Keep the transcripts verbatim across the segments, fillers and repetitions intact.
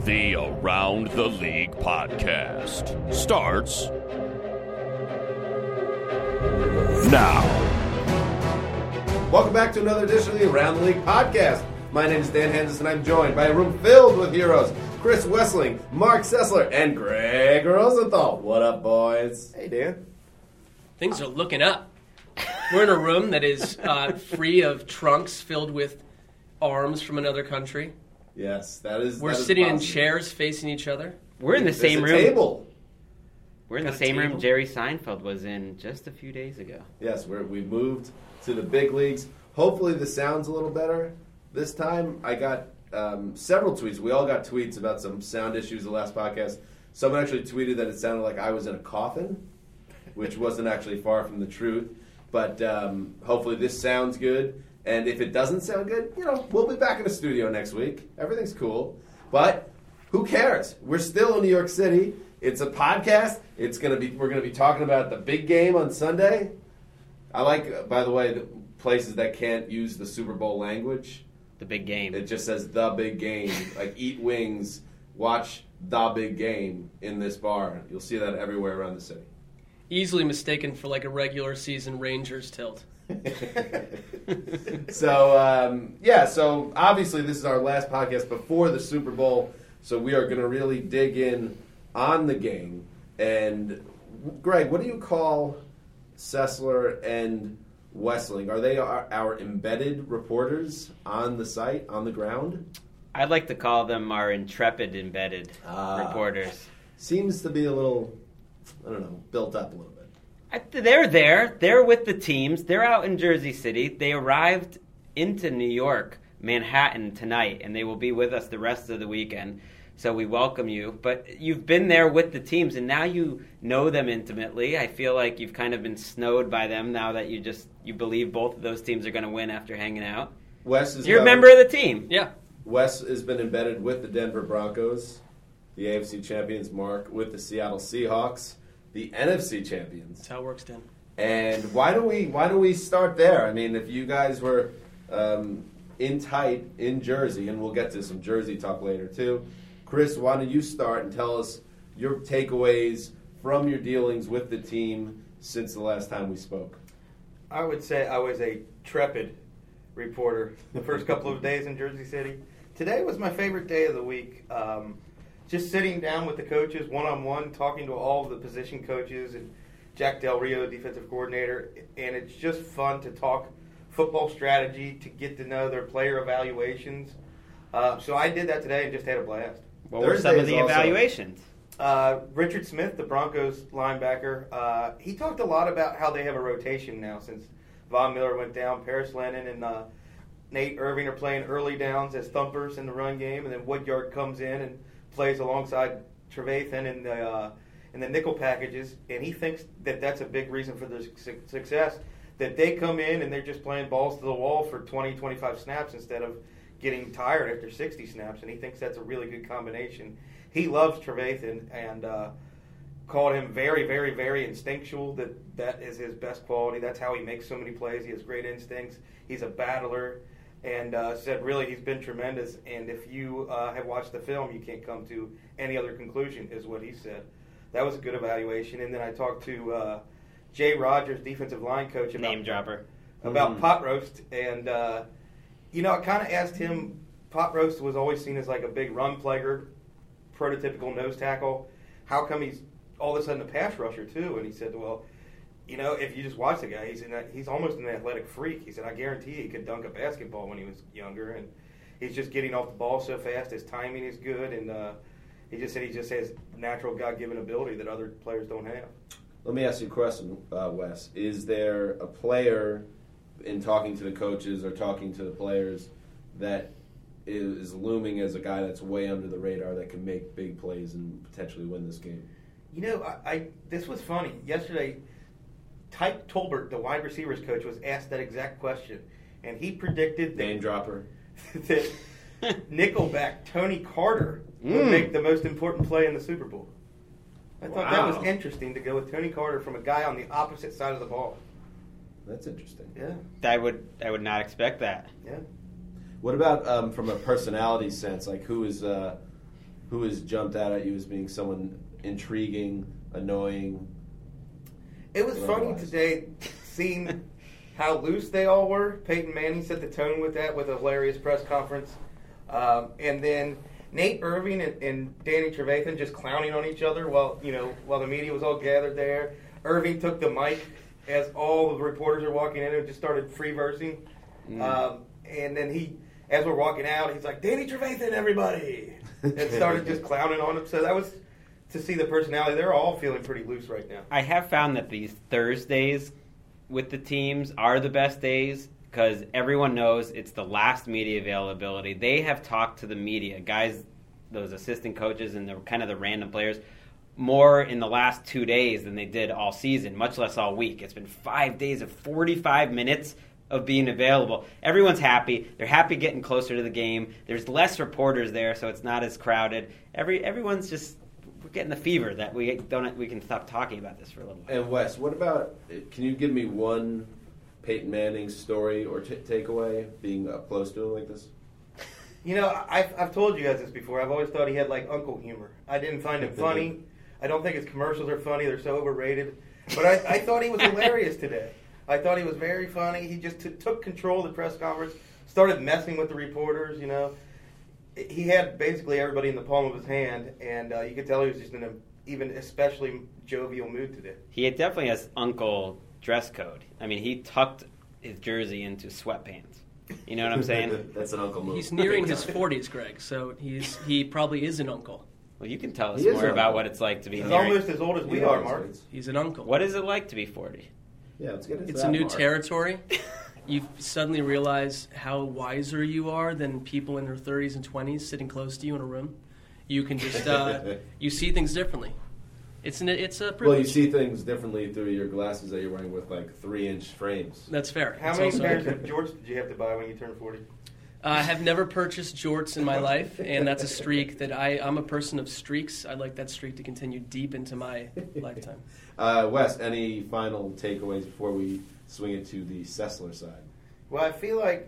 The Around the League podcast starts now. Welcome back to another edition of the Around the League podcast. My name is Dan Henderson, and I'm joined by a room filled with heroes. Chris Wessling, Mark Sessler, and Greg Rosenthal. What up, boys? Hey, Dan. Things are looking up. We're in a room that is uh, free of trunks filled with arms from another country. Yes, that is. We're that is sitting possible. in chairs facing each other. We're in the There's same a room. Table. We're in the Got a same room table? Jerry Seinfeld was in just a few days ago. Yes, we're, we moved to the big leagues. Hopefully, the sound's a little better this time. I got um, several tweets. We all got tweets about some sound issues the last podcast. Someone actually tweeted that it sounded like I was in a coffin, which wasn't actually far from the truth. But um, hopefully, this sounds good. And if it doesn't sound good, you know, we'll be back in the studio next week. Everything's cool. But who cares? We're still in New York City. It's a podcast. It's gonna be. We're gonna be talking about the big game on Sunday. I like, uh, by the way, the places that can't use the Super Bowl language. The big game. It just says the big game. Like eat wings, watch the big game in this bar. You'll see that everywhere around the city. Easily mistaken for like a regular season Rangers tilt. So, um, yeah, so obviously this is our last podcast before the Super Bowl, so we are going to really dig in on the game. And, Greg, what do you call Sessler and Wessling? Are they our, our embedded reporters on the site, on the ground? I'd like to call them our intrepid embedded Ah. reporters. Seems to be a little, I don't know, built up a little bit. I, they're there. They're with the teams. They're out in Jersey City. They arrived into New York, Manhattan tonight, and they will be with us the rest of the weekend. So we welcome you. But you've been there with the teams, and now you know them intimately. I feel like you've kind of been snowed by them now that you just you believe both of those teams are going to win after hanging out. Wes is You're a well- member of the team. Yeah. Wes has been embedded with the Denver Broncos, the A F C champions. Mark with the Seattle Seahawks, the N F C champions. That's how it works, Dan. And why don't we why don't we start there? I mean, if you guys were um, in tight in Jersey, and we'll get to some Jersey talk later too. Chris, why don't you start and tell us your takeaways from your dealings with the team since the last time we spoke? I would say I was a trepid reporter the first couple of days in Jersey City. Today was my favorite day of the week. Um, just sitting down with the coaches one-on-one, talking to all of the position coaches and Jack Del Rio, defensive coordinator, and it's just fun to talk football strategy, to get to know their player evaluations. Uh, so I did that today and just had a blast. What were Thursday some of is the also- evaluations? Uh, Richard Smith, the Broncos linebacker, uh, he talked a lot about how they have a rotation now since Von Miller went down. Paris Lennon and uh, Nate Irving are playing early downs as thumpers in the run game, and then Woodyard comes in and plays alongside Trevathan in the uh, in the nickel packages, and he thinks that that's a big reason for their su- success, that they come in and they're just playing balls to the wall for twenty, twenty-five snaps instead of getting tired after sixty snaps, and he thinks that's a really good combination. He loves Trevathan and uh, called him very, very, very instinctual, that that is his best quality. That's how he makes so many plays. He has great instincts. He's a battler, and uh, said really he's been tremendous, and if you uh, have watched the film, you can't come to any other conclusion, is what he said. That was a good evaluation. And then I talked to uh, Jay Rogers, defensive line coach, about, Name dropper. about Mhm. pot roast, and uh, you know, I kind of asked him, pot roast was always seen as like a big run player, prototypical nose tackle. How come he's all of a sudden a pass rusher too? And he said, well, you know, if you just watch the guy, he's in a, he's almost an athletic freak. He said, I guarantee he could dunk a basketball when he was younger, and he's just getting off the ball so fast. His timing is good, and uh, he just said he just has natural God-given ability that other players don't have. Let me ask you a question, uh, Wes. Is there a player, in talking to the coaches or talking to the players, that is looming as a guy that's way under the radar that can make big plays and potentially win this game? You know, I, I this was funny. Yesterday, Tyke Tolbert, the wide receivers coach, was asked that exact question, and he predicted Name that, dropper. that Nickelback Tony Carter would Mm. make the most important play in the Super Bowl. I thought that was Wow. interesting to go with Tony Carter from a guy on the opposite side of the ball. That's interesting. Yeah, I would I would not expect that. yeah. What about um, from a personality sense? Like, who is uh, who has jumped out at you as being someone intriguing, annoying? It was funny Otherwise. today seeing how loose they all were. Peyton Manning set the tone with that with a hilarious press conference. Um, and then Nate Irving and, and Danny Trevathan just clowning on each other while, you know, while the media was all gathered there. Irving took the mic as all the reporters are walking in and just started free versing. Mm. Um, and then he, as we're walking out, he's like, Danny Trevathan, everybody! And started just clowning on him. So that was to see the personality. They're all feeling pretty loose right now. I have found that these Thursdays with the teams are the best days because everyone knows it's the last media availability. They have talked to the media, guys, those assistant coaches and the kind of the random players, more in the last two days than they did all season, much less all week. It's been five days of forty-five minutes of being available. Everyone's happy. They're happy getting closer to the game. There's less reporters there, so it's not as crowded. Every everyone's just we're getting the fever that we don't we can stop talking about this for a little while. And Wes, what about? Can you give me one Peyton Manning story or t- takeaway being up close to him like this? You know, I've, I've told you guys this before. I've always thought he had, like, uncle humor. I didn't find him funny. I don't think his commercials are funny. They're so overrated. But I, I thought he was hilarious today. I thought he was very funny. He just t- took control of the press conference, started messing with the reporters, you know. He had basically everybody in the palm of his hand, and uh, you could tell he was just in an even especially jovial mood today. He definitely has uncle dress code. I mean, he tucked his jersey into sweatpants. You know what I'm saying? That's an uncle move. He's nearing his forties, Greg, so he's he probably is an uncle. Well, you can tell us He is more an about uncle. what it's like to be He's nearing. almost as old as we are, Mark. He's an uncle. What is it like to be forty? Yeah, let's get into It's that, a new Mark. territory. You suddenly realize how wiser you are than people in their thirties and twenties sitting close to you in a room. You can just uh, you see things differently. It's an it's a privilege. Well, you see things differently through your glasses that you're wearing with like three-inch frames. That's fair. How It's many also- pairs of jorts did you have to buy when you turned forty? I have never purchased jorts in my life, and that's a streak that I, I'm a person of streaks. I'd like that streak to continue deep into my lifetime. Uh, Wes, any final takeaways before we swing it to the Sessler side? Well, I feel like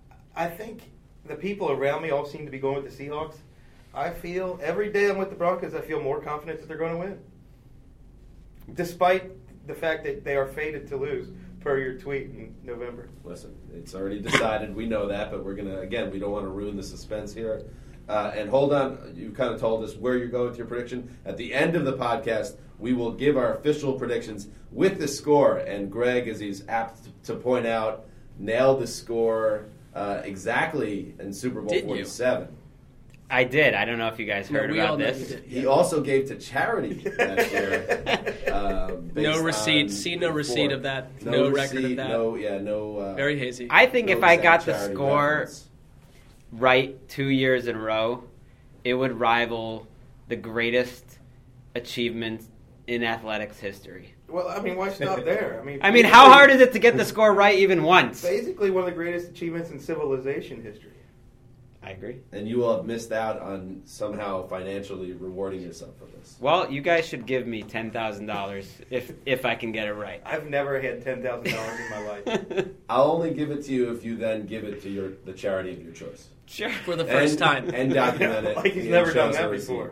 I think the people around me all seem to be going with the Seahawks. I feel every day I'm with the Broncos, I feel more confident that they're going to win, despite the fact that they are fated to lose, per your tweet in November. Listen, it's already decided. We know that, but we're going to, again, we don't want to ruin the suspense here. Uh, and hold on, you kind of told us where you're going with your prediction. At the end of the podcast, we will give our official predictions with the score. And Greg, as he's apt to point out, nailed the score uh, exactly in Super Bowl Did you? forty-seven. I did. I don't know if you guys No, heard we all about know this. you did. He also gave to charity that year. Uh, based No receipt. on See no receipt before. of that. No record of receipt, that. No, yeah, no. Uh, Very hazy. I think no if I exact got the charity score reference. right two years in a row, it would rival the greatest achievement in athletics history. Well, I mean, why stop there? I mean, I mean, how hard is it to get the score right even once? Basically, one of the greatest achievements in civilization history. I agree. And you will have missed out on somehow financially rewarding yourself for this. Well, you guys should give me ten thousand dollars if if I can get it right. I've never had ten thousand dollars in my life. I'll only give it to you if you then give it to your the charity of your choice. Sure. For the first and, time. And document it. Like he's and never show done us that a receipt. before.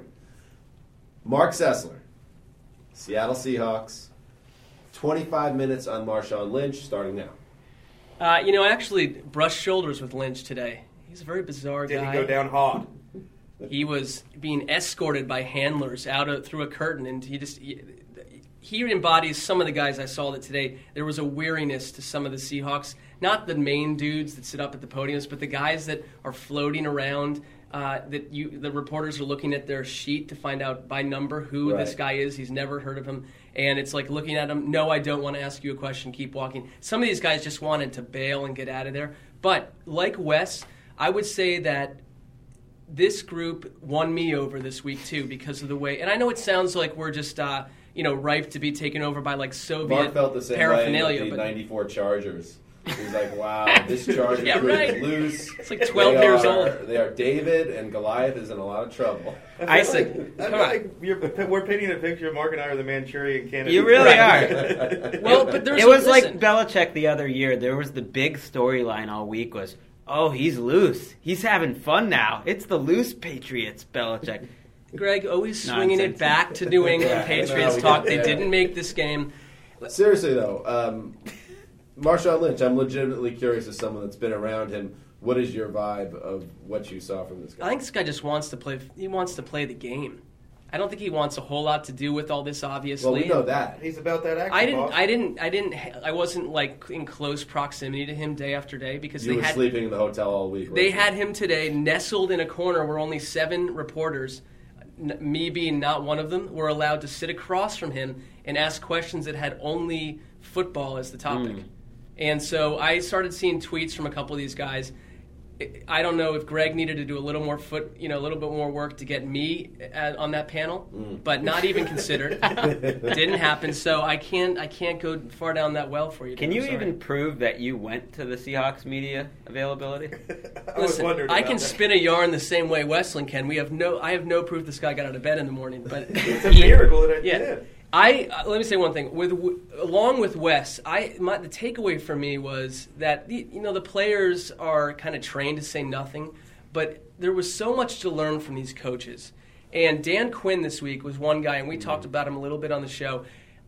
Mark Sessler, Seattle Seahawks, twenty-five minutes on Marshawn Lynch, starting now. Uh, you know, I actually brushed shoulders with Lynch today. He's a very bizarre Did guy. he go down hard? He was being escorted by handlers out of, through a curtain, and he just he, he embodies some of the guys I saw that today. There was a weariness to some of the Seahawks, not the main dudes that sit up at the podiums, but the guys that are floating around. Uh, that you, the reporters are looking at their sheet to find out by number who Right. this guy is. He's never heard of him, and it's like looking at him. No, I don't want to ask you a question. Keep walking. Some of these guys just wanted to bail and get out of there. But like Wes, I would say that this group won me over this week too because of the way. And I know it sounds like we're just uh, you know ripe to be taken over by like Soviet Mark felt the same way paraphernalia, with the but ninety-four Chargers. He's like, wow, this Charger Yeah, crew right. is loose. It's like twelve They years are- old. They are David, and Goliath is in a lot of trouble. I feel said, like, I come feel on. like you're, we're painting a picture of Mark and I are the Manchurian candidate. You really Right. are. Well, but there's It was a, like listen, Belichick the other year. There was the big storyline all week was, oh, he's loose. He's having fun now. It's the loose Patriots, Belichick. Greg, always swinging Nonsense. it back to New England Yeah, Patriots no, talk. yeah, They yeah. didn't make this game. Seriously though, um, Marshawn Lynch, I'm legitimately curious as someone that's been around him. What is your vibe of what you saw from this guy? I think this guy just wants to play. He wants to play the game. I don't think he wants a whole lot to do with all this. Obviously, Well, we know that. He's about that action. I didn't. boss. I didn't. I didn't. I wasn't like in close proximity to him day after day because You they were had sleeping in the hotel all week. they weren't you? had him today nestled in a corner where only seven reporters, n- me being not one of them, were allowed to sit across from him and ask questions that had only football as the topic. Hmm. And so I started seeing tweets from a couple of these guys. I don't know if Greg needed to do a little more foot, you know, a little bit more work to get me at, on that panel, Mm. but not even considered. Didn't happen. So I can't, I can't go far down that well for you. Can I'm you sorry. even prove that you went to the Seahawks media availability? I was Listen, wondering I about can that. spin a yarn the same way Westland can. We have no, I have no proof this guy got out of bed in the morning, but It's a miracle that it yeah. did. I uh, let me say one thing. With w- along with Wes, I my, the takeaway for me was that the, you know the players are kind of trained to say nothing, but there was so much to learn from these coaches. And Dan Quinn this week was one guy, and we talked about him a little bit on the show.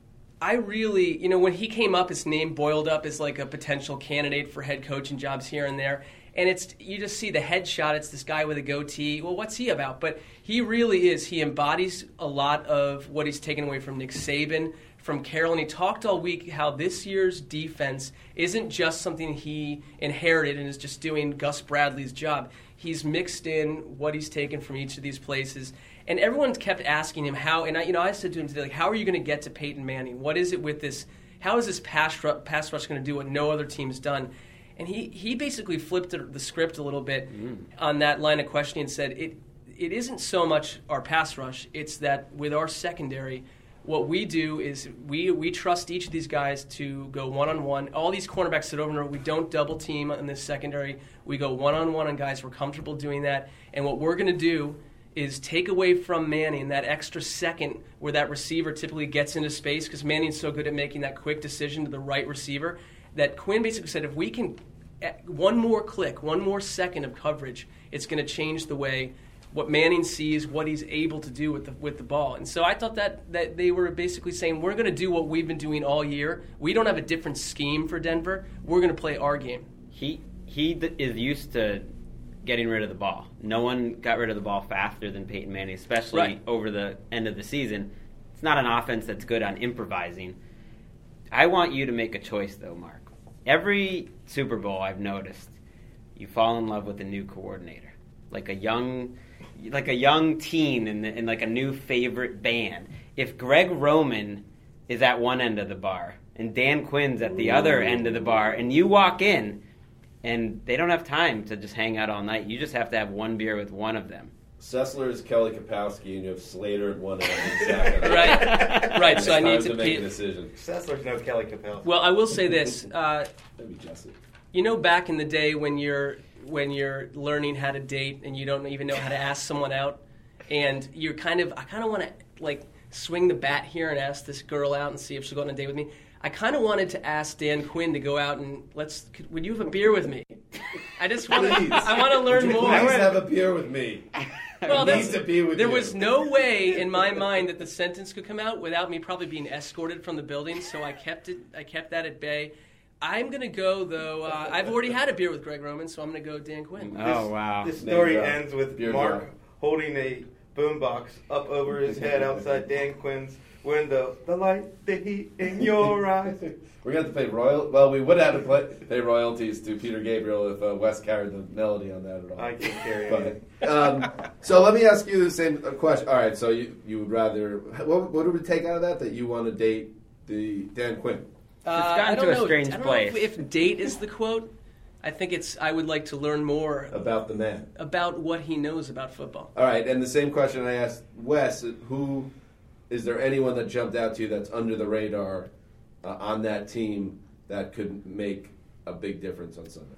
I really, you know, when he came up, his name boiled up as like a potential candidate for head coaching jobs here and there. And it's you just see the headshot. It's this guy with a goatee. Well, what's he about? But he really is. He embodies a lot of what he's taken away from Nick Saban, from Carroll. And he talked all week how this year's defense isn't just something he inherited and is just doing Gus Bradley's job. He's mixed in what he's taken from each of these places. And everyone kept asking him how. And I, you know, I said to him today, like, how are you going to get to Peyton Manning? What is it with this? How is this pass rush, pass rush going to do what no other team's done? And he, he basically flipped the, the script a little bit mm. on that line of questioning and said, it it isn't so much our pass rush, it's that with our secondary, what we do is we we trust each of these guys to go one-on-one. All these cornerbacks sit over and over. We don't double team in this secondary. We go one-on-one on guys. We're comfortable doing that. And what we're going to do is take away from Manning that extra second where that receiver typically gets into space because Manning's so good at making that quick decision to the right receiver that Quinn basically said if we can one more click, one more second of coverage, it's going to change the way what Manning sees, what he's able to do with the with the ball. And so I thought that, that they were basically saying, we're going to do what we've been doing all year. We don't have a different scheme for Denver. We're going to play our game. He he th- is used to getting rid of the ball. No one got rid of the ball faster than Peyton Manning, especially Right. over the end of the season. It's not an offense that's good on improvising. I want you to make a choice, though, Mark. Every Super Bowl I've noticed, you fall in love with a new coordinator, like a young, like a young teen in, the, in like a new favorite band. If Greg Roman is at one end of the bar and Dan Quinn's at the other end of the bar, and you walk in, and they don't have time to just hang out all night. You just have to have one beer with one of them. Sessler is Kelly Kapowski, and you have Slater at one end. And Zach at the other. Right, right. So I It's need time to, to make a pe- decision. Sessler's no Kelly Capel. Well, I will say this. Uh, Maybe Jesse. you know, back in the day when you're when you're learning how to date and you don't even know how to ask someone out, and you're kind of, I kind of want to like swing the bat here and ask this girl out and see if she'll go on a date with me. I kind of wanted to ask Dan Quinn to go out and let's. Could, would you have a beer with me? I just want to. Please. I want to learn Would you more. Please have a beer with me. Well, Needs that's, to be with there you. was no way in my mind that the sentence could come out without me probably being escorted from the building. So I kept it. I kept that at bay. I'm gonna go though. Uh, I've already had a beer with Greg Roman, so I'm gonna go Dan Quinn. Oh, wow. This story Name drop. ends with Beer Mark drop. holding a boombox up over his head outside Dan Quinn's window. The light, the heat in your eyes. We're going to have to pay royal. Well, we would have to play, pay royalties to Peter Gabriel if uh, Wes carried the melody on that at all. I can't carry it. But, um, so let me ask you the same uh, question. All right, so you you would rather what, what would we take out of that? That you want to date the Dan Quinn? Uh, gotten I don't to a know, strange I don't place. know if, if date is the quote. I think it's. I would like to learn more About the man. about what he knows about football. All right, and the same question I asked Wes: Who is there anyone that jumped out to you that's under the radar uh, on that team that could make a big difference on Sunday?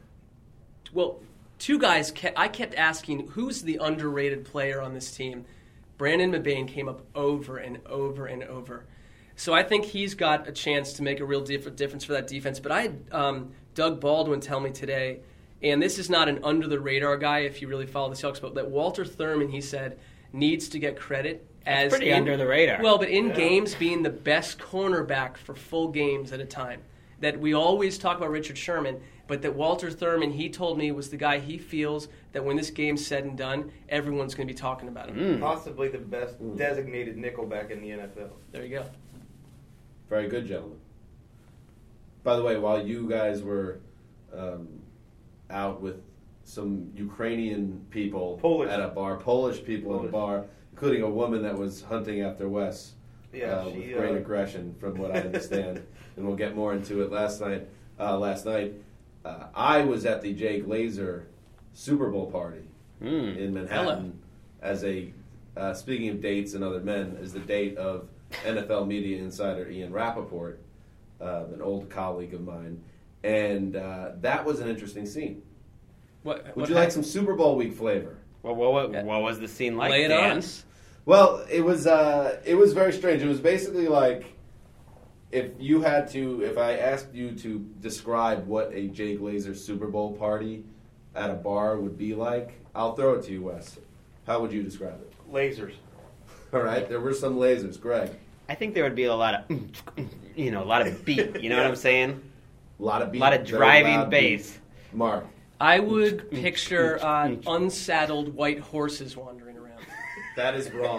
Well, two guys. Kept, I kept asking who's the underrated player on this team. Brandon Mabane came up over and over and over. So I think he's got a chance to make a real diff- difference for that defense. But I had um, Doug Baldwin tell me today, and this is not an under-the-radar guy if you really follow the Seahawks, but that Walter Thurman, he said, needs to get credit as pretty in, under the radar. Well, but in Yeah. games being the best cornerback for full games at a time. That we always talk about Richard Sherman, but that Walter Thurman, he told me, was the guy he feels that when this game's said and done, everyone's going to be talking about him. Mm. Possibly the best designated nickelback in the N F L. There you go. Very good, gentlemen. By the way, while you guys were um, out with some Ukrainian people Polish. at a bar, Polish people at a Polish. bar, including a woman that was hunting after Wes Yeah, uh, she, with great uh, aggression, from what I understand, and we'll get more into it. Last night, uh, last night, uh, I was at the Jay Glazer Super Bowl party Mm. in Manhattan as a uh, speaking of dates and other men, is the date of N F L media insider Ian Rappaport, uh, an old colleague of mine, and uh, that was an interesting scene. What, Would what you like happened? some Super Bowl week flavor? Well, what, what, what was the scene like, Lay it Dan? on us. Well, it was uh, it was very strange. It was basically like if you had to, if I asked you to describe what a Jay Glazer Super Bowl party at a bar would be like, I'll throw it to you, Wes. How would you describe it? Lasers. All right, there were some lasers. Greg, I think there would be a lot of, you know, a lot of beat. You know what I'm saying? a lot of beat, A lot of very driving loud bass. beat. Mark, I would picture uh, unsaddled white horses wandering around. that is wrong.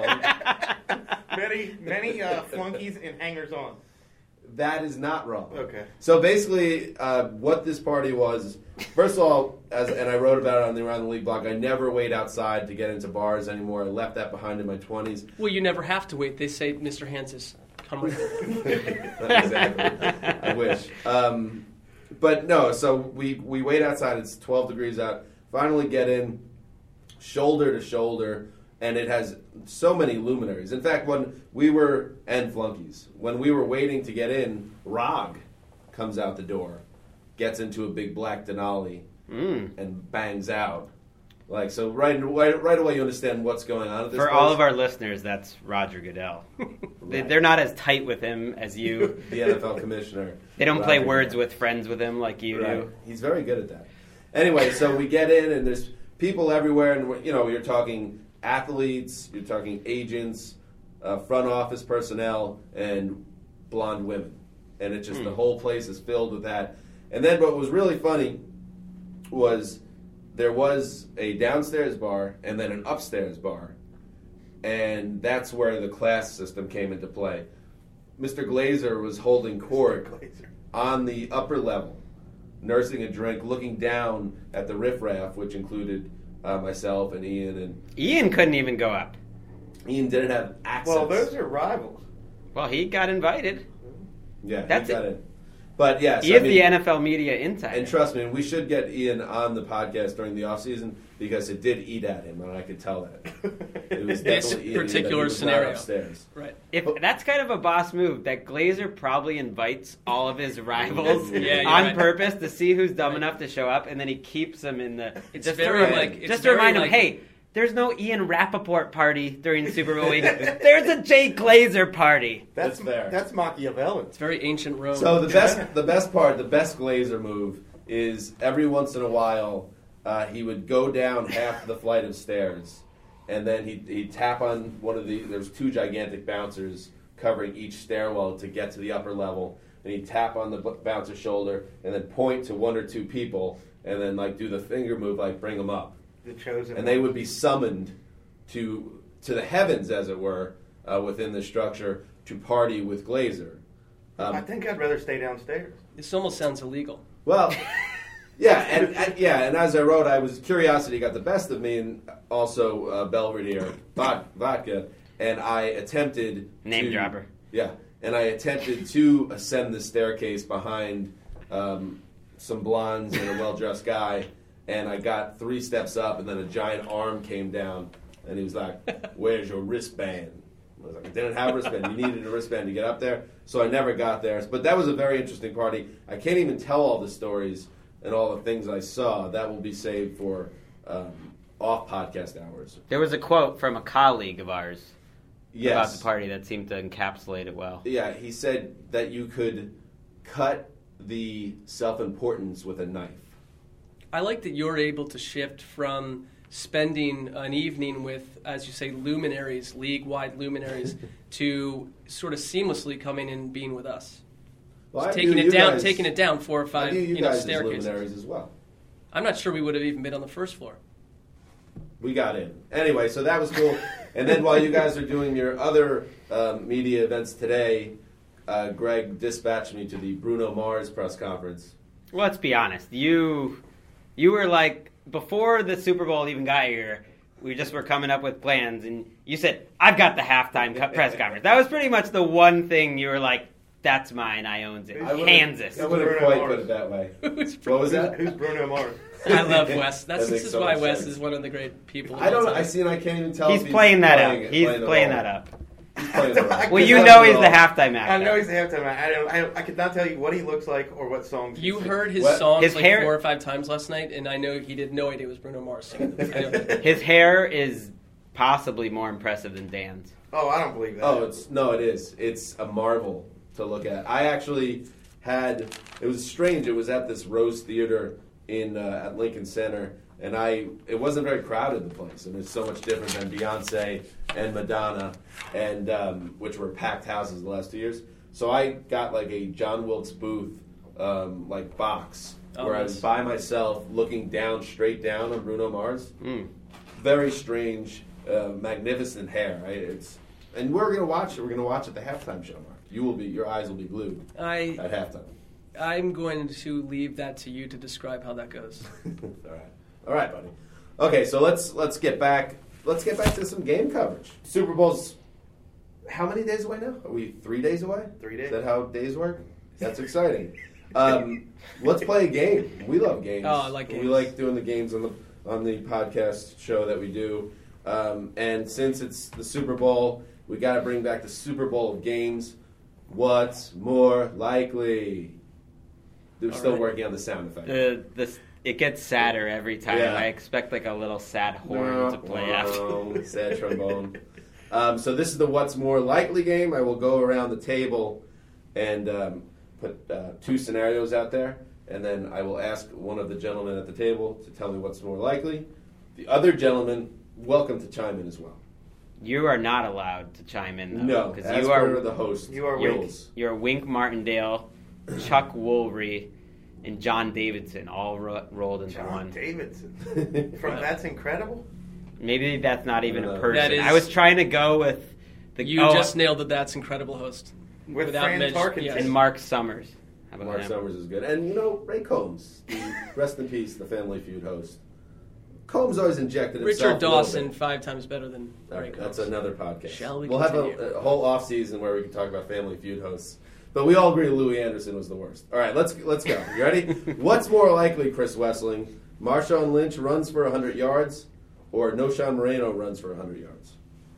Many, many uh, flunkies and hangers-on. That is not wrong. Okay. So basically, uh, what this party was, first of all, as and I wrote about it on the Around the League blog, I never wait outside to get into bars anymore. I left that behind in my twenties. Well, you never have to wait. They say, Mister Hansis, come right here. Exactly. I wish. Um, but no, so we, we wait outside. It's twelve degrees out. Finally get in, shoulder to shoulder, and it has so many luminaries. In fact, when we were, and flunkies, when we were waiting to get in, Rog comes out the door, gets into a big black Denali, Mm. and bangs out. Like, so right, right, right away you understand what's going on at this For place. all of our listeners, that's Roger Goodell. They- They're not as tight with him as you. The N F L commissioner. They don't play Roger words Goodell. with friends with him like you Right. do. He's very good at that. Anyway, so we get in, and there's people everywhere, and we're- you know, you're talking athletes, you're talking agents, uh, front office personnel, and blonde women, and it's just Hmm. the whole place is filled with that. And then, what was really funny was there was a downstairs bar and then an upstairs bar, and that's where the class system came into play. Mister Glazer was holding court Glazer. on the upper level, nursing a drink, looking down at the riffraff, which included uh, myself and Ian. And Ian couldn't even go up. Ian didn't have access. Well, those are rivals. Well, he got invited. yeah, that's he got it. in. But yes, He I is mean, the N F L media insider. and trust me, we should get Ian on the podcast during the off season because it did eat at him, and I could tell that. It was This definitely eating, particular but he was not scenario. upstairs. Right. If that's kind of a boss move, that Glazer probably invites all of his rivals Yeah, you're on right. purpose to see who's dumb Right. enough to show up, and then he keeps them in the. It's just very to, like- it's just to very remind like- him, hey, there's no Ian Rappaport party during Super Bowl week. There's a Jay Glazer party. That's fair. That's Machiavellian. It's very ancient Rome. So the best, the best part, the best Glazer move is every once in a while uh, he would go down half the flight of stairs, and then he'd, he'd tap on one of the. There's two gigantic bouncers covering each stairwell to get to the upper level, and he'd tap on the b- bouncer's shoulder and then point to one or two people, and then like do the finger move, like bring them up, The chosen. and they would be summoned to to the heavens, as it were, uh, within the structure to party with Glazer. Um, I think I'd rather stay downstairs. This almost sounds illegal. Well, yeah, and, and yeah, and as I wrote, I was curiosity got the best of me, and also uh, Belvedere vod- vodka, and I attempted Name to, dropper. Yeah, and I attempted to ascend the staircase behind um, some blondes and a well-dressed guy, and I got three steps up, and then a giant arm came down, and he was like, "Where's your wristband?" I was like, I didn't have a wristband. You needed a wristband to get up there, so I never got there. But that was a very interesting party. I can't even tell all the stories and all the things I saw. That will be saved for um, off podcast hours. There was a quote from a colleague of ours Yes. about the party that seemed to encapsulate it well. Yeah, he said that you could cut the self-importance with a knife. I like that you're able to shift from spending an evening with, as you say, luminaries, league-wide luminaries, to sort of seamlessly coming and being with us. Well, So I taking view it you down, guys- taking it down four or I five, view you you know, guys as staircases. luminaries as well. I'm not sure we would have even been on the first floor. We got in. Anyway, so that was cool. And then while you guys are doing your other um, media events today, uh, Greg dispatched me to the Bruno Mars press conference. Well, let's be honest. You you were like, before the Super Bowl even got here, we just were coming up with plans, and you said, I've got the halftime co- press conference. That was pretty much the one thing you were like, that's mine, I owns it. I wouldn't- Kansas. I wouldn't Bruno quite Mars. put it that way. Who's What was that? Who's Bruno Mars? I love Wes. That's That this makes is so why much Wes sense. is one of the great people. of I don't all know. I time. see, and I can't even tell. He's if playing that playing up. it- He's playing it playing all. that up. He's playing it all. I Well, could you not know tell he's you the all. halftime act. I know he's the halftime act. I don't. I, I could not tell you what he looks like or what songs. You he heard his What? songs His like hair- four or five times last night, and I know he did no idea it was Bruno Mars singing them. I know. His hair is possibly more impressive than Dan's. Oh, I don't believe that. Oh, it's no, it is. It's a marvel to look at. I actually had. It was strange. It was at this Rose Theater in uh, at Lincoln Center, and I. It wasn't very crowded. The place. I mean, it's so much different than Beyonce and Madonna, and um, which were packed houses the last two years. So I got like a John Wilkes Booth um, like box Oh, where I nice. was by myself, looking down, straight down on Bruno Mars. Mm. Very strange, uh, magnificent hair. Right? It's and we're gonna watch it. We're gonna watch it the halftime show, Mark. You will be. Your eyes will be glued I at halftime. I'm going to leave that to you to describe how that goes. All right, all right, buddy. Okay, so let's let's get back. Let's get back to some game coverage. Super Bowl's how many days away now? Are we three days away? Three days. Is that how days work? That's exciting. Um, let's play a game. We love games. Oh, I like We games. like doing the games on the on the podcast show that we do. Um, and since it's the Super Bowl, we got to bring back the Super Bowl of games. What's more likely? We're All still right. working on the sound effect. The this it gets sadder every time. Yeah. I expect like a little sad horn to play after. Wow, sad trombone. Um, so this is the what's more likely game. I will go around the table and um, put uh, two scenarios out there, and then I will ask one of the gentlemen at the table to tell me what's more likely. The other gentleman, welcome to chime in as well. You are not allowed to chime in though. No, because as you per are the host. You are rules. you're Wink Martindale, Chuck Woolry, and John Davidson all ro- rolled into John one. Davidson from Wow. That's Incredible. Maybe that's not even I don't a know. person. That is- I was trying to go with the You oh, just nailed it. That's incredible, host. With Without Fran mention- Tarkenton. yes. and Mark Summers. How about Mark him? Summers is good. And, you know, Ray Combs, the rest in peace, the Family Feud host. Combs always injected himself Richard a little Dawson, bit. five times better than All Ray right, that's Combs. another podcast. Shall we We'll have continue? a, a whole off season where we can talk about Family Feud hosts. But we all agree Louis Anderson was the worst. All right, let's let's go. You ready? What's more likely, Chris Wessling? Marshawn Lynch runs for one hundred yards or Noshawn Moreno runs for one hundred yards?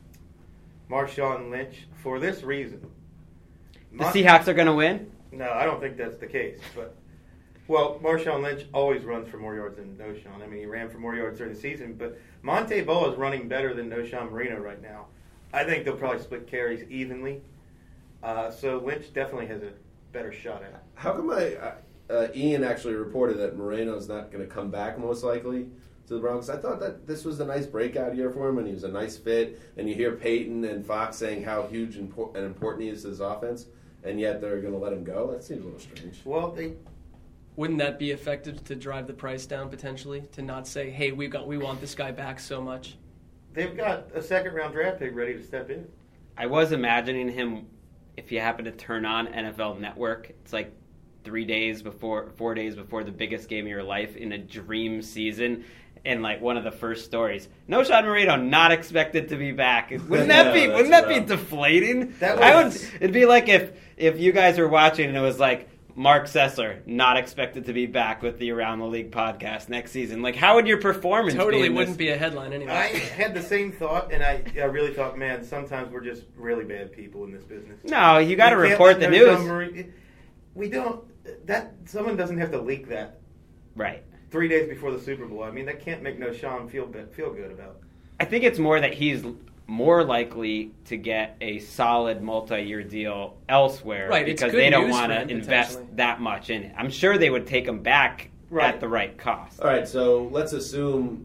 Marshawn Lynch for this reason. The Mon- Seahawks are going to win? No, I don't think that's the case. But well, Marshawn Lynch always runs for more yards than Noshawn. I mean, he ran for more yards during the season, but Monte Ball is running better than Noshawn Marino right now. I think they'll probably split carries evenly. Uh, so Lynch definitely has a better shot at it. How come I, uh, uh, Ian actually reported that Moreno's not going to come back most likely to the Broncos? I thought that this was a nice breakout year for him, and he was a nice fit. And you hear Peyton and Fox saying how huge and impor- and important he is to this offense, and yet they're going to let him go. That seems a little strange. Well, they Wouldn't that be effective to drive the price down potentially? To not say, "Hey, we got we want this guy back so much." they've got a second round draft pick ready to step in. I was imagining him if you happen to turn on N F L Network. It's like three days before, four days before the biggest game of your life in a dream season. And like one of the first stories, Noshawn Moreno not expected to be back. Wouldn't that be? Yeah, Wouldn't that that's be deflating? That I would. was- It'd be like if if you guys were watching and it was like Mark Sessler not expected to be back with the Around the League podcast next season. Like, how would your performance be Totally in wouldn't this? be a headline anyway. I had the same thought, and I, I really thought, man, sometimes we're just really bad people in this business. No, you got to We can't report let the Noshawn news. Marino- We don't. That someone doesn't have to leak that Right. three days before the Super Bowl. I mean, that can't make no Sean feel be- feel good about. I think it's more that he's more likely to get a solid multi-year deal elsewhere Right, it's because good they don't news want for to him, invest potentially. that much in it. I'm sure they would take him back Right. at the right cost. All right, so let's assume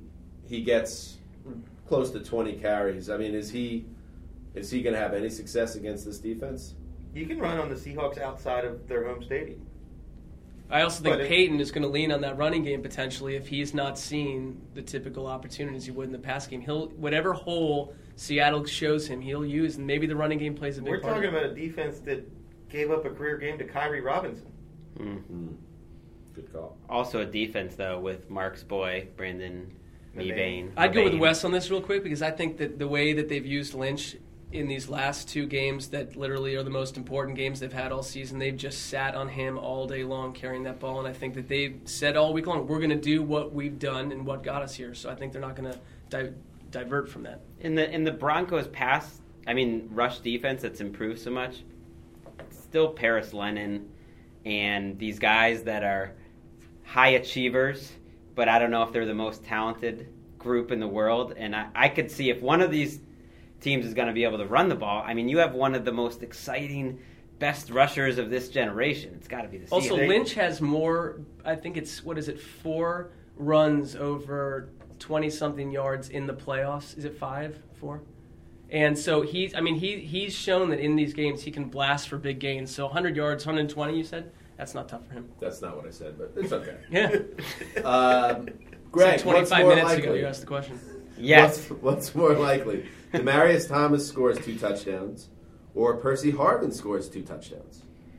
he gets close to twenty carries. I mean, is he is he going to have any success against this defense? You can run on the Seahawks outside of their home stadium. I also think But it- Peyton is going to lean on that running game potentially if he's not seeing the typical opportunities he would in the pass game. He'll whatever hole Seattle shows him, he'll use, and maybe the running game plays a big We're part. talking of it. about a defense that gave up a career game to Kyrie Robinson. Mm-hmm. Good call. Also a defense, though, with Mark's boy, Brandon Mebane. I'd go with Mebane. Wes on this real quick because I think that the way that they've used Lynch in these last two games that literally are the most important games they've had all season, they've just sat on him all day long carrying that ball, and I think that they've said all week long, we're going to do what we've done and what got us here. So I think they're not going to di- divert from that. In the in the Broncos pass, I mean, rush defense that's improved so much, it's still Paris Lennon and these guys that are high achievers, but I don't know if they're the most talented group in the world. And I, I could see if one of these teams is going to be able to run the ball. I mean, you have one of the most exciting, best rushers of this generation. It's got to be the Seahawks. Also, Lynch has more, I think it's, what is it, four runs over twenty-something yards in the playoffs. Is it five? Four? And so he's, I mean, he he's shown that in these games he can blast for big gains. So one hundred yards, one hundred twenty, you said? That's not tough for him. That's not what I said, but it's okay. Yeah. um, Greg, So what's twenty-five more minutes likely? ago you asked the question. Yes. What's, what's more likely? Demaryius Thomas scores two touchdowns, or Percy Harvin scores two touchdowns?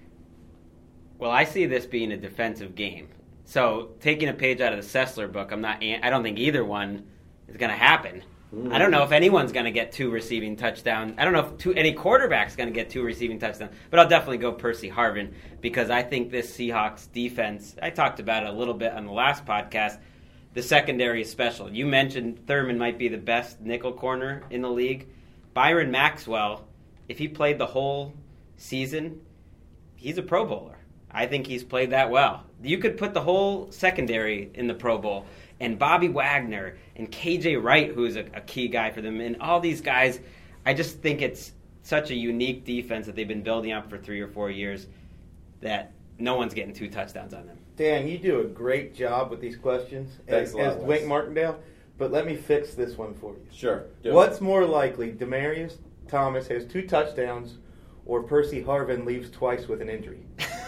Well, I see this being a defensive game. So, taking a page out of the Sessler book, I'm not. I don't think either one is going to happen. Mm. I don't know if anyone's going to get two receiving touchdowns. I don't know if two, any quarterback's going to get two receiving touchdowns. But I'll definitely go Percy Harvin because I think this Seahawks defense. I talked about it a little bit on the last podcast. The secondary is special. You mentioned Thurman might be the best nickel corner in the league. Byron Maxwell, if he played the whole season, he's a Pro Bowler. I think he's played that well. You could put the whole secondary in the Pro Bowl, and Bobby Wagner and K J Wright, who's a, a key guy for them, and all these guys. I just think it's such a unique defense that they've been building up for three or four years that no one's getting two touchdowns on them. Dan, you do a great job with these questions Thanks as, a lot, as Wes. Dwight Martindale, but let me fix this one for you. Sure. do it. What's more likely, Demaryius Thomas has two touchdowns or Percy Harvin leaves twice with an injury?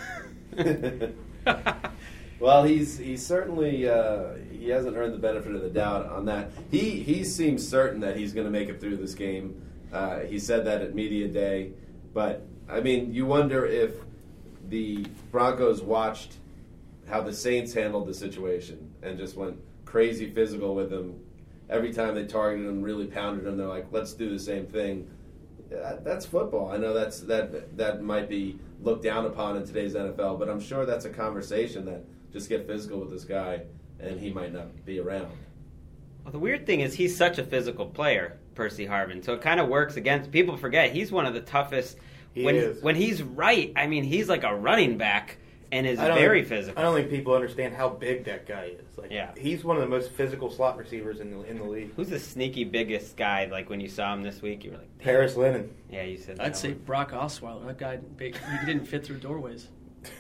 Well, he's he's certainly uh, he hasn't earned the benefit of the doubt on that. He he seems certain that he's going to make it through this game. Uh, he said that at media day, but I mean, you wonder if the Broncos watched how the Saints handled the situation and just went crazy physical with him every time they targeted him, really pounded him. They're like, let's do the same thing. That, that's football. I know that's that that might be looked down upon in today's N F L, but I'm sure that's a conversation that just get physical with this guy, and he might not be around. Well, the weird thing is he's such a physical player, Percy Harvin, so it kind of works against. People forget he's one of the toughest. He when is. when he's right, I mean, he's like a running back and is I don't very think- physical. I don't think people understand how big that guy is. Like, Yeah. he's one of the most physical slot receivers in the in the league. Who's the sneaky biggest guy? Like when you saw him this week, you were like, "Damn." Paris Lennon. Yeah, you said that I'd say one. Brock Osweiler. That guy, big, he didn't fit through doorways.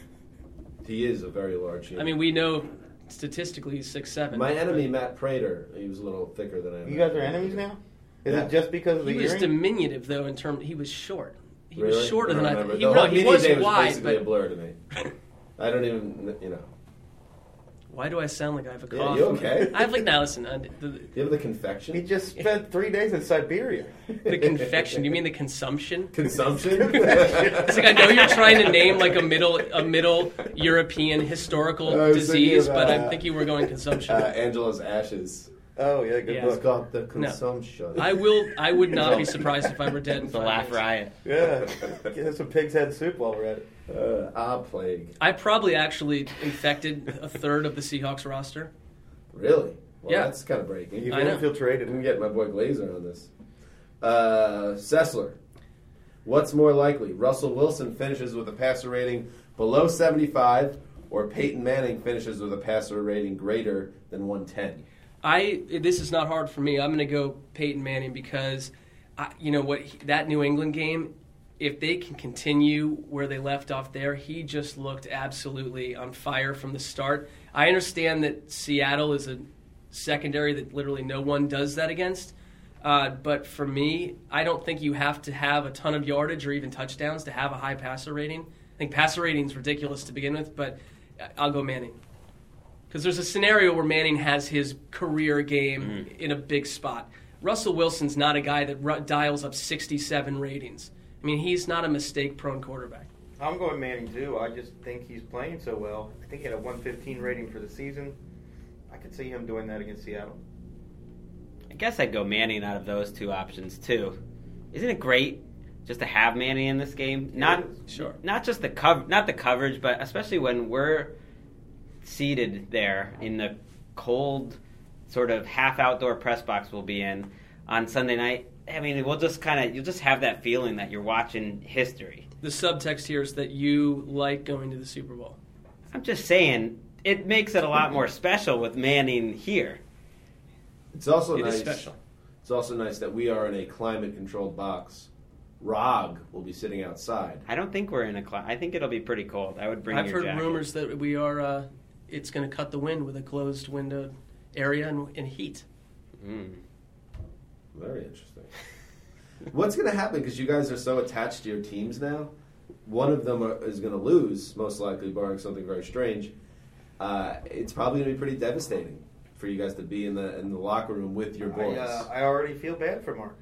He is a very large human. I mean, we know statistically he's six seven. my enemy Matt Prater, he was a little thicker than I am. You guys are enemies now? Is Yeah. it just because of the He was earring? diminutive though. In terms, he was short. He Really? was shorter I than don't I remember. thought. He, The no, whole he media was day was wide, basically a but blur to me. I don't even, you know. why do I sound like I have a Yeah, cough? you okay? I have like now. Listen, I, the, You have the confection? He just spent three days in Siberia. the confection. You mean the consumption? Consumption? It's like I know you're trying to name like a middle a middle European historical I was thinking disease, of, but uh, I'm thinking we're going consumption. uh, Angela's Ashes. Oh, yeah, good Yeah. It's book. called the consumption. I will. I would not be surprised if I were dead in It's a five laugh days. riot. Yeah. Get some pig's head soup while we're at it. Uh, ah, plague. I probably actually infected a third of the Seahawks roster. Really? Well, Yeah. that's kind of breaking. You've I know. infiltrated. I'm getting my boy Glazer on this. Uh, Sessler. What's more likely? Russell Wilson finishes with a passer rating below seventy-five, or Peyton Manning finishes with a passer rating greater than one ten? I this is not hard for me. I'm going to go Peyton Manning because, I, you know what, that New England game, if they can continue where they left off there, he just looked absolutely on fire from the start. I understand that Seattle is a secondary that literally no one does that against. Uh, but for me, I don't think you have to have a ton of yardage or even touchdowns to have a high passer rating. I think passer rating is ridiculous to begin with, but I'll go Manning. Because there's a scenario where Manning has his career game mm. in a big spot. Russell Wilson's not a guy that ru- dials up sixty-seven ratings. I mean, he's not a mistake-prone quarterback. I'm going Manning, too. I just think he's playing so well. I think he had a one fifteen rating for the season. I could see him doing that against Seattle. I guess I'd go Manning out of those two options, too. Isn't it great just to have Manning in this game? Not sure. Not just the cov- not the coverage, but especially when we're seated there in the cold, sort of half outdoor press box we'll be in on Sunday night. I mean, we'll just kind of, you'll just have that feeling that you're watching history. The subtext here is that you like going to the Super Bowl. I'm just saying, it makes it a lot more special with Manning here. It's also it nice. Is special. It's also nice that we are in a climate-controlled box. Rog will be sitting outside. I don't think we're in a climate. I think it'll be pretty cold. I would bring. I've your heard jacket. rumors that we are. Uh, it's going to cut the wind with a closed window area and, and heat. Mm. Very interesting. What's going to happen, because you guys are so attached to your teams now? One of them are, is going to lose, most likely, barring something very strange. Uh, it's probably going to be pretty devastating for you guys to be in the in the locker room with your boys. I, uh, I already feel bad for Mark.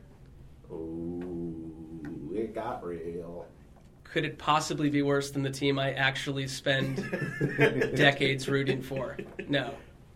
Oh, it got real. Could it possibly be worse than the team I actually spend decades rooting for? No.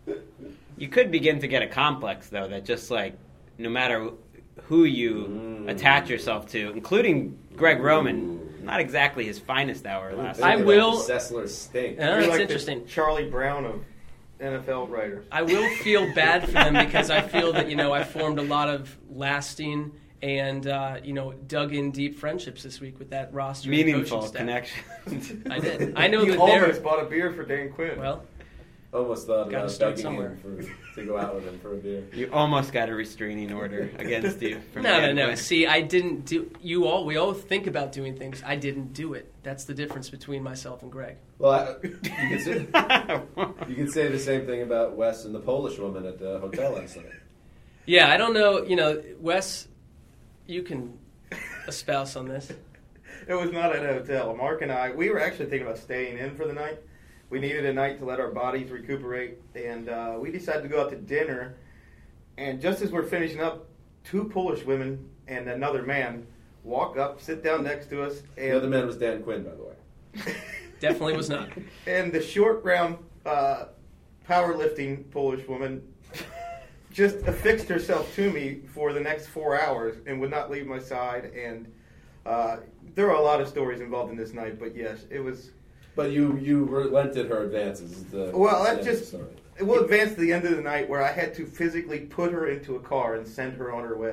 You could begin to get a complex, though, that just like, no matter who you mm. attach yourself to, including Greg Roman, not exactly his finest hour last I night. will. Sessler stink. Uh, You're that's like interesting. The Charlie Brown of N F L writers. I will feel bad for them because I feel that, you know, I formed a lot of lasting and, uh, you know, dug in deep friendships this week with that roster. Meaningful and connections. I did. I know you that almost they're. bought a beer for Dan Quinn. Well, Almost thought Gotta about start begging somewhere. him for, to go out with him for a beer. You almost got a restraining order against you. From no, no, Dan no. Quinn. See, I didn't do. You all. We all think about doing things. I didn't do it. That's the difference between myself and Greg. Well, I, you, can say, you can say the same thing about Wes and the Polish woman at the hotel last night. Yeah, I don't know. You know, Wes, you can espouse on this. It was not at a hotel. Mark and I, we were actually thinking about staying in for the night. We needed a night to let our bodies recuperate, and uh, we decided to go out to dinner. And just as we're finishing up, two Polish women and another man walk up, sit down next to us. And The other man was Dan Quinn, by the way. Definitely was not. And the short, round, uh, powerlifting Polish woman just affixed herself to me for the next four hours and would not leave my side. And uh, there are a lot of stories involved in this night, but yes, it was... But you, you relented her advances. is The, Well, the that's just... story. It will advance to the end of the night where I had to physically put her into a car and send her on her way.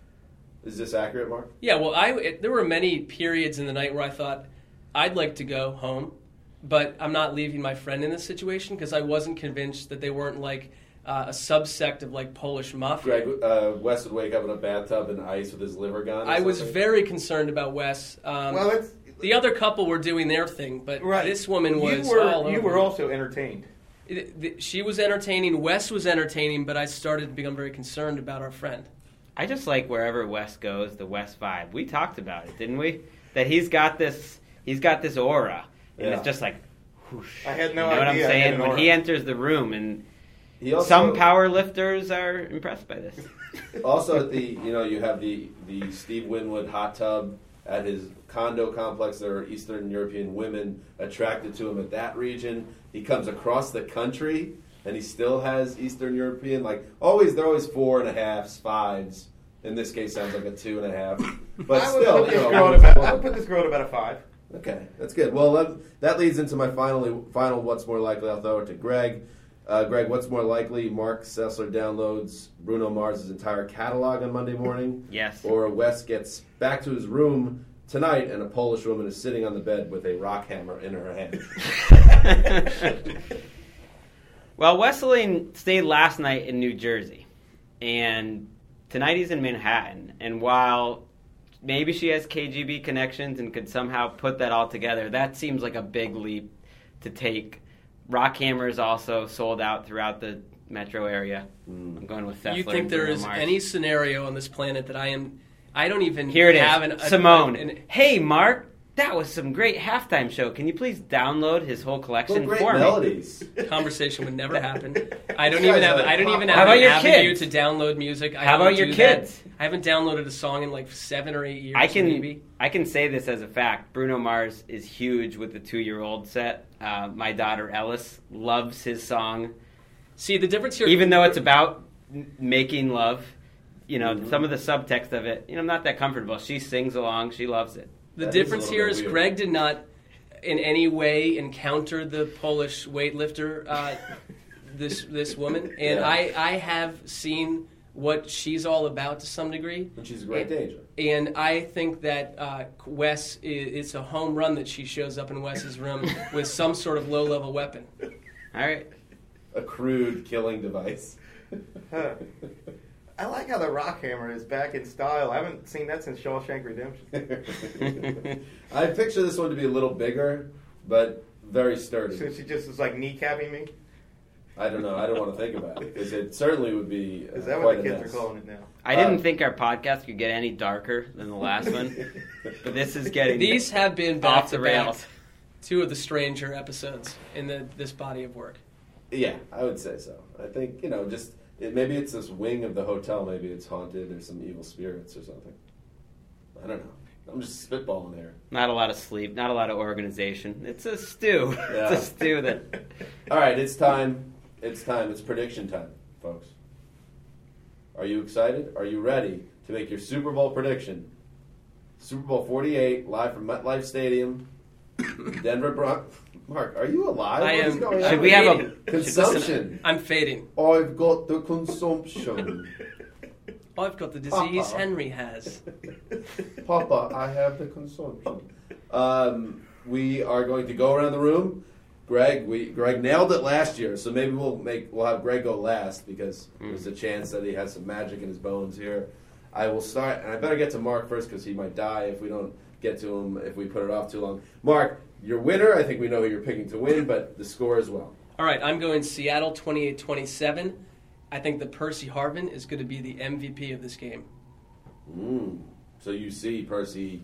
Is this accurate, Mark? Yeah, well, I it, there were many periods in the night where I thought I'd like to go home, but I'm not leaving my friend in this situation because I wasn't convinced that they weren't like uh, a subsect of like Polish mafia. Greg, uh, Wes would wake up in a bathtub in ice with his liver gone. or I was something? very concerned about Wes. Um, Well, it's... the other couple were doing their thing, but Right. this woman was You were, all you over were it. also entertained. It- the- She was entertaining. Wes was entertaining, but I started to become very concerned about our friend. I just like wherever Wes goes, the Wes vibe. We talked about it, didn't we? That he's got this, he's got this aura, and Yeah. it's just like, whoosh. I had no you know what I'm idea I had saying? an When aura. he enters the room, and He also, some power lifters are impressed by this. Also, at the you know you have the the Steve Winwood hot tub at his condo complex. There are Eastern European women attracted to him at that region. He comes across the country, and he still has Eastern European. Like always, they're always four and a halves, fives. In this case, sounds like a two and a half. But I would still, put you this know, girl at about, I would put this girl at about a five. Okay, that's good. Well, that, that leads into my final, final what's more likely. I'll throw it to Greg. Uh, Greg, what's more likely? Mark Sessler downloads Bruno Mars' entire catalog on Monday morning? Yes. Or Wes gets back to his room tonight and a Polish woman is sitting on the bed with a rock hammer in her hand? Well, Wesleyan stayed last night in New Jersey, and tonight he's in Manhattan. And while maybe she has K G B connections and could somehow put that all together, that seems like a big leap to take. Rockhammer is also sold out throughout the metro area. Mm. I'm going with Theffler. You think and there Bruno is Mars. any scenario on this planet that I am? I don't even Here it is. have an, a, Simone. an- Hey, Mark. That was some great halftime show. Can you please download his whole collection What great for me? melodies. conversation would never happen. I don't You even guys have. are I don't even like have How an about your avenue kids? to download music. I How don't about your do kids? that. I haven't downloaded a song in like seven or eight years. I can maybe. I can say this as a fact. Bruno Mars is huge with the two-year-old set. Uh, my daughter Ellis loves his song, See the difference here. even though it's about n- making love. You know, Mhm. some of the subtext of it. You know, I'm not that comfortable. She sings along. She loves it. The That is a difference little here bit is weird. Greg did not in any way encounter the Polish weightlifter, uh, this this woman, and Yeah. I, I have seen what she's all about to some degree. And she's a great danger. And I think that uh, Wes, i- it's a home run that she shows up in Wes's room with some sort of low-level weapon. All right. A crude killing device. Huh. I like how the rock hammer is back in style. I haven't seen that since Shawshank Redemption. I picture this one to be a little bigger, but very sturdy. So she just was like kneecapping me. I don't know. I don't want to think about it because it certainly would be. Uh, Is that quite what the a kids mess. are calling it now? I didn't Um, think our podcast could get any darker than the last one, but this is getting These have been back off to the back rails. two of the stranger episodes in the, this body of work. Yeah, I would say so. I think you know, just it, maybe it's this wing of the hotel. Maybe it's haunted. There's some evil spirits or something. I don't know. I'm just spitballing here. Not a lot of sleep, not a lot of organization. It's a stew. Yeah. It's a stew that. All right, it's time. It's time. It's prediction time, folks. Are you excited? Are you ready to make your Super Bowl prediction? Super Bowl forty-eight, live from MetLife Stadium, Denver Broncos. Mark, are you alive? I What is am- going Should on? we have a Consumption. I'm fading. I've got the consumption. Oh, I've got the disease Uh-uh. Henry has. Papa, I have the consumption. Um, we are going to go around the room. Greg, we Greg nailed it last year, so maybe we'll make we'll have Greg go last because there's a chance that he has some magic in his bones here. I will start, and I better get to Mark first because he might die if we don't get to him if we put it off too long. Mark, your winner. I think we know who you're picking to win, but the score as well. All right, I'm going Seattle twenty-eight twenty-seven. I think that Percy Harvin is going to be the M V P of this game. Mm. So you see Percy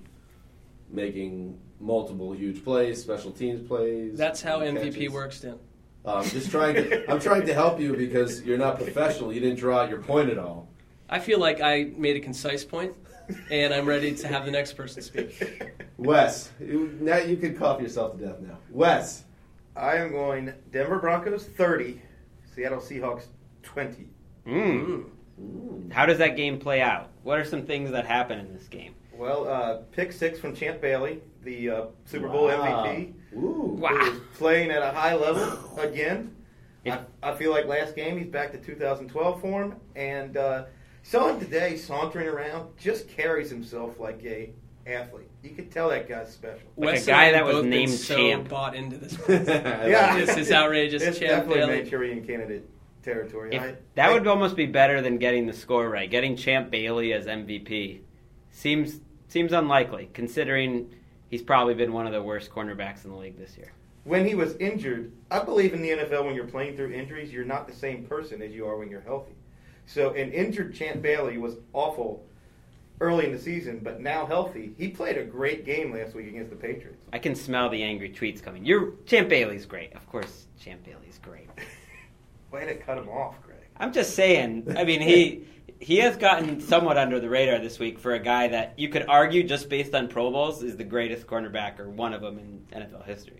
making multiple huge plays, special teams plays. That's how M V P catches. works, Dan. Uh, I'm just trying to. I'm trying to help you because you're not professional. You didn't draw out your point at all. I feel like I made a concise point, and I'm ready to have the next person speak. Wes, you, now you can cough yourself to death. Now, Wes. I am going Denver Broncos thirty, Seattle Seahawks twenty. Mm. Mm. Mm. How does that game play out? What are some things that happen in this game? Well, uh, pick six from Champ Bailey, the uh, Super Bowl Wow. M V P, Ooh. Wow. who is playing at a high level again. If- I, I feel like last game he's back to two thousand twelve form, and uh, saw him today sauntering around, just carries himself like a athlete. You could tell that guy's special. Like a Wes guy and I that was both been named so champ. bought into this. yeah. This is outrageous. It's Champ definitely Bailey. Manchurian candidate territory. If, I, that I- would almost be better than getting the score right. Getting Champ Bailey as M V P seems seems unlikely, considering he's probably been one of the worst cornerbacks in the league this year. When he was injured, I believe in the N F L when you're playing through injuries, you're not the same person as you are when you're healthy. So an injured Champ Bailey was awful early in the season, but now healthy. He played a great game last week against the Patriots. I can smell the angry tweets coming. You're Champ Bailey's great. Of course, Champ Bailey's great. Way to cut him off, Greg. I'm just saying. I mean, he he has gotten somewhat under the radar this week for a guy that you could argue, just based on Pro Bowls, is the greatest cornerback or one of them in N F L history.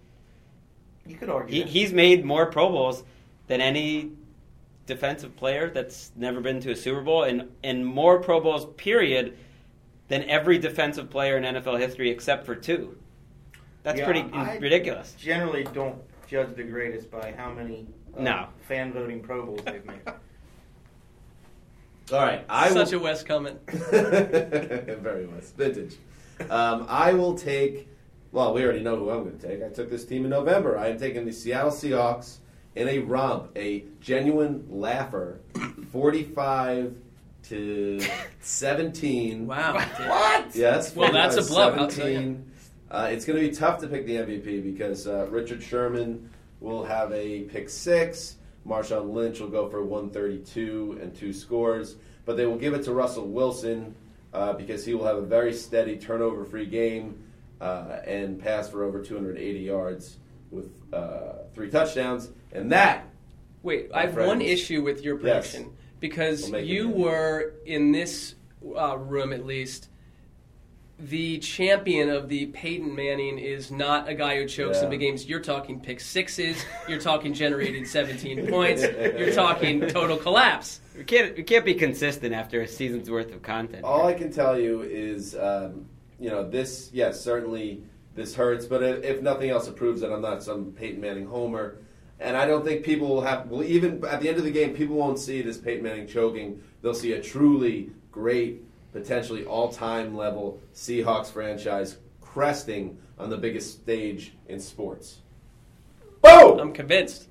You could argue He, that. he's made more Pro Bowls than any defensive player that's never been to a Super Bowl, and, and more Pro Bowls, period, than every defensive player in N F L history except for two. That's Yeah, pretty I ridiculous. generally don't judge the greatest by how many uh, No. fan voting Pro Bowls they've made. All right. I Such will... a Wes comment. Very Wes. Vintage. Um, I will take. Well, we already know who I'm going to take. I took this team in November. I am taking the Seattle Seahawks in a romp, a genuine laugher, forty-five to seventeen. Wow. What? Yes. Well, that's a forty-five blow, I'll tell you. seventeen. Uh, it's going to be tough to pick the M V P because uh, Richard Sherman will have a pick six. Marshawn Lynch will go for one thirty-two and two scores. But they will give it to Russell Wilson uh, because he will have a very steady turnover-free game uh, and pass for over two hundred eighty yards with uh, three touchdowns. And that, Wait, my I have friends, one issue with your prediction. Yes. Because We'll make it you happen. were, in this uh, room at least, the champion of the Peyton Manning is not a guy who chokes Yeah. in big games. You're talking pick sixes. You're talking generated seventeen points. You're talking total collapse. We can't we can't be consistent after a season's worth of content. all I can tell you is, um, you know, this, yes, certainly this hurts, but if, if nothing else, it proves that I'm not some Peyton Manning homer. And I don't think people will have, well, even at the end of the game, people won't see this Peyton Manning choking. They'll see a truly great, potentially all-time level Seahawks franchise cresting on the biggest stage in sports. Boom! I'm convinced.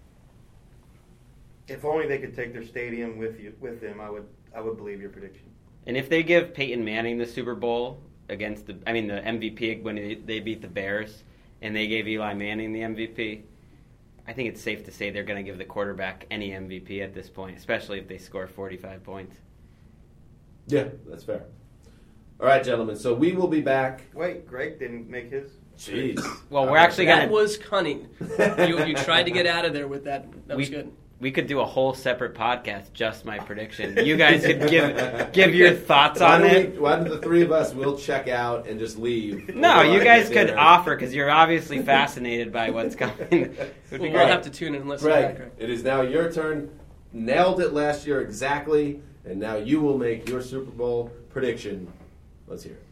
If only they could take their stadium with you with them, I would I would believe your prediction. And if they give Peyton Manning the Super Bowl against the, I mean the M V P when they beat the Bears, and they gave Eli Manning the M V P, I think it's safe to say they're going to give the quarterback any M V P at this point, especially if they score forty-five points. Yeah, that's fair. All right, gentlemen, so we will be back. Wait, Greg didn't make his. Jeez. Well, we're actually That going to... was cunning. You, you tried to get out of there with that. That was we, good. We could do a whole separate podcast, just my prediction. You guys could give give your thoughts Why on don't it. we- Why don't the three of us will check out and just leave? No, We'll go you out guys to could dinner. offer because you're obviously fascinated by what's coming. It would be Well, we'll great. have to tune in and listen to that, Greg, Greg. it is now your turn. Nailed it last year exactly, and now you will make your Super Bowl prediction. Let's hear it.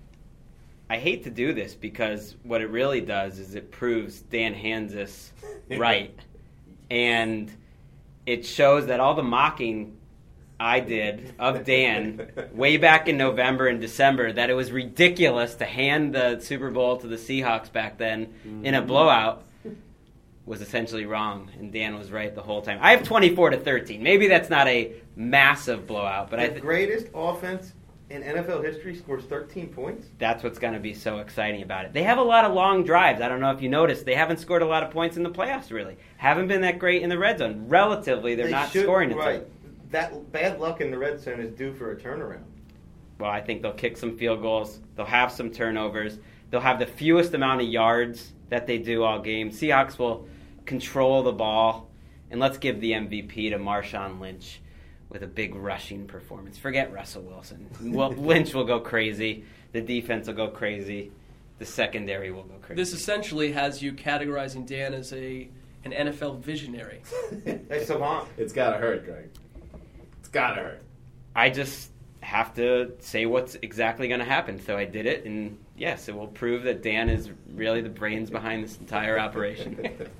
I hate to do this because what it really does is it proves Dan Hansis right. And it shows that all the mocking I did of Dan way back in November and December, that it was ridiculous to hand the Super Bowl to the Seahawks back then in a blowout, was essentially wrong, and Dan was right the whole time. I have twenty-four to thirteen. Maybe that's not a massive blowout, but the I think greatest offense in N F L history scores thirteen points. that's what's going to be so exciting about it. They have a lot of long drives. I don't know if you noticed. They haven't scored a lot of points in the playoffs, really. Haven't been that great in the red zone. Relatively, they're They not should- scoring a ton. right. That bad luck in the red zone is due for a turnaround. Well, I think they'll kick some field goals. They'll have some turnovers. They'll have the fewest amount of yards that they do all game. Seahawks will control the ball. And let's give the M V P to Marshawn Lynch with a big rushing performance. Forget Russell Wilson. Well, Lynch will go crazy. The defense will go crazy. The secondary will go crazy. This essentially has you categorizing Dan as a an N F L visionary. A savant. It's gotta hurt, Greg. It's gotta hurt. I just have to say what's exactly going to happen. So I did it, and yes, it will prove that Dan is really the brains behind this entire operation.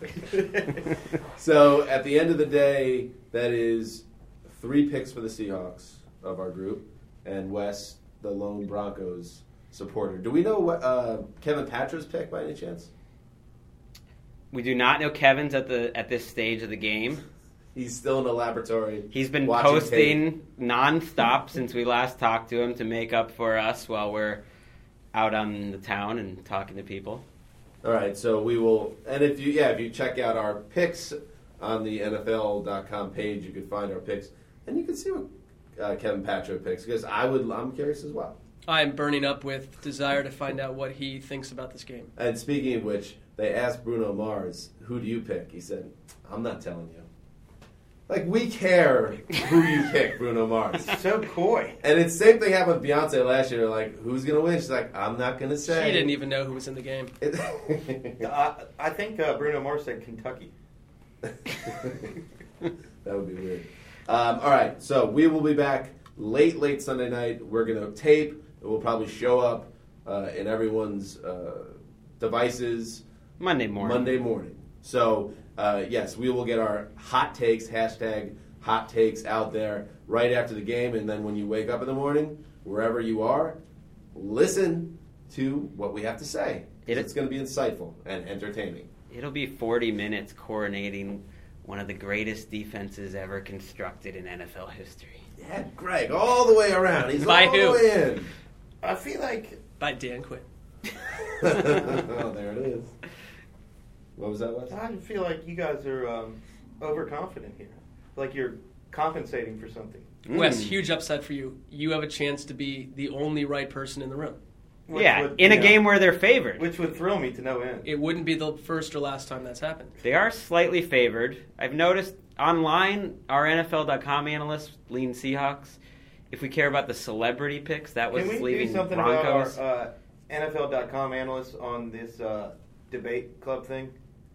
So at the end of the day, that is three picks for the Seahawks of our group, and Wes, the lone Broncos supporter. Do we know what uh, Kevin Patra's pick by any chance? We do not know Kevin's at the at this stage of the game. He's still in the laboratory. He's been watching posting tape. nonstop since we last talked to him to make up for us while we're out on the town and talking to people. All right, so we will, and if you, yeah, if you check out our picks on the N F L dot com page, you can find our picks, and you can see what uh, Kevin Patra picks, because I would, I'm curious as well. I'm burning up with desire to find out what he thinks about this game. And speaking of which, they asked Bruno Mars, "Who do you pick?" He said, "I'm not telling you." Like, we care who you pick, Bruno Mars. So coy. And it's the same thing happened with Beyonce last year. Like, who's gonna win? She's like, "I'm not gonna say." She didn't even know who was in the game. It- Uh, I think uh, Bruno Mars said Kentucky. That would be weird. Um, all right, so we will be back late, late Sunday night. We're going to tape. It will probably show up uh, in everyone's uh, devices Monday morning. Monday morning. So, uh, yes, we will get our hot takes, hashtag hot takes out there right after the game. And then when you wake up in the morning, wherever you are, listen to what we have to say. It- It's going to be insightful and entertaining. It'll be forty minutes coordinating one of the greatest defenses ever constructed in N F L history. Yeah, Greg, all the way around. He's By all who? the way in. I feel like By Dan Quinn. Oh, there it is. What was that, Wes? I feel like you guys are um, overconfident here. Like you're compensating for something. Wes, Mm. huge upside for you. You have a chance to be the only right person in the room. Which Yeah, would, in a you know, game where they're favored. which would thrill me to no end. It wouldn't be the first or last time that's happened. They are slightly favored. I've noticed online, our N F L dot com analysts lean Seahawks. If we care about the celebrity picks, that was Can we do leaving something Broncos. about our uh, N F L dot com analysts on this uh, debate club thing?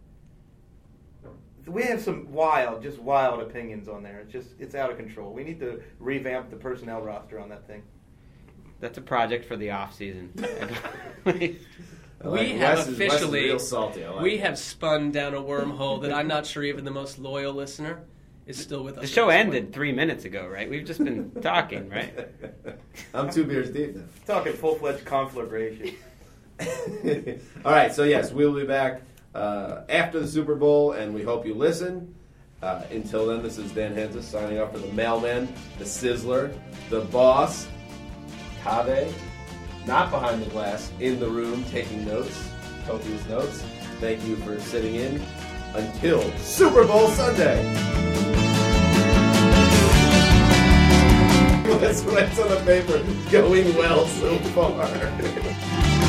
We have some wild, just wild opinions on there. It's just, it's out of control. We need to revamp the personnel roster on that thing. That's a project for the off season. I like We it. have Wes is- Wes is officially, real salty. I like we it. have spun down a wormhole that I'm not sure even the most loyal listener is still with us. The show at this ended point. three minutes ago, right? We've just been talking, right? I'm two beers deep now. Talking full-fledged conflagration. All right, so yes, we'll be back uh, after the Super Bowl, and we hope you listen. Uh, until then, this is Dan Hansis signing off for the mailman, the sizzler, the boss, Kave, not behind the glass, in the room, taking notes, copious notes. Thank you for sitting in until Super Bowl Sunday. That's what's on the paper going well so far.